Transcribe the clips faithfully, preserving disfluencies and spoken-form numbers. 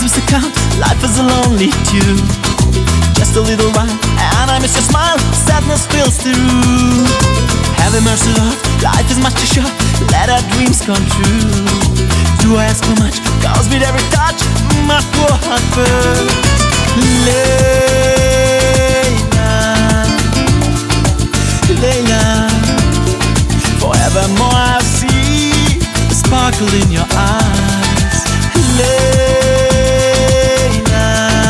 seems to count. Life is a lonely tune. Just a little while, and I miss your smile. Sadness fills the room. Have mercy, Lord, life is much too short. Let our dreams come true. Do I ask for much? Cause with every touch, my poor heart burns. Layla, Layla, forevermore I'll see the sparkle in your eyes. Layla,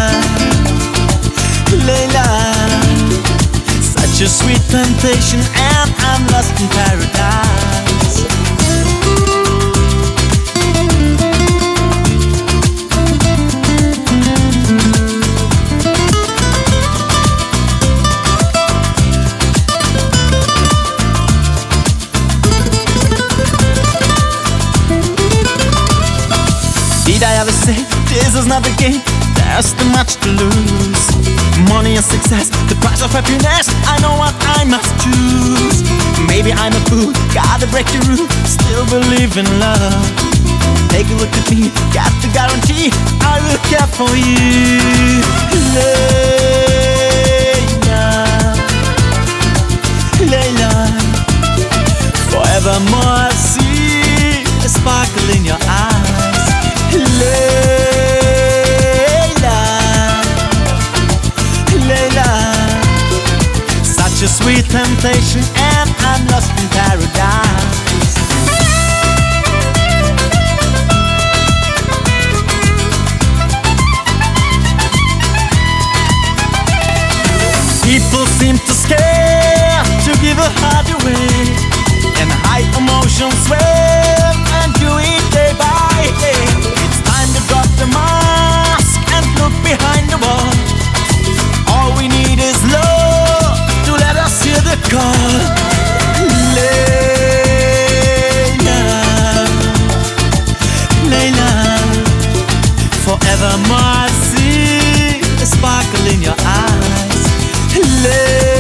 Layla, such a sweet temptation, and I'm lost in paradise. Did I ever say this is not the game? There's too much to lose. Money and success, the price of happiness. I know what I must choose. Maybe I'm a fool, gotta break the rule. Still believe in love. Take a look at me, got the guarantee I will care for you. Layla, Layla, forevermore I'll see a sparkle in your eyes. Layla, Layla, such a sweet temptation, and I'm lost in paradise. People seem too scared to give a heart away, and high emotions swell and do it day by day. It's time to drop the mask and look behind the wall. All we need is love to let us hear the call. Layla, Layla, forevermore I see a sparkle in your eyes. Layla,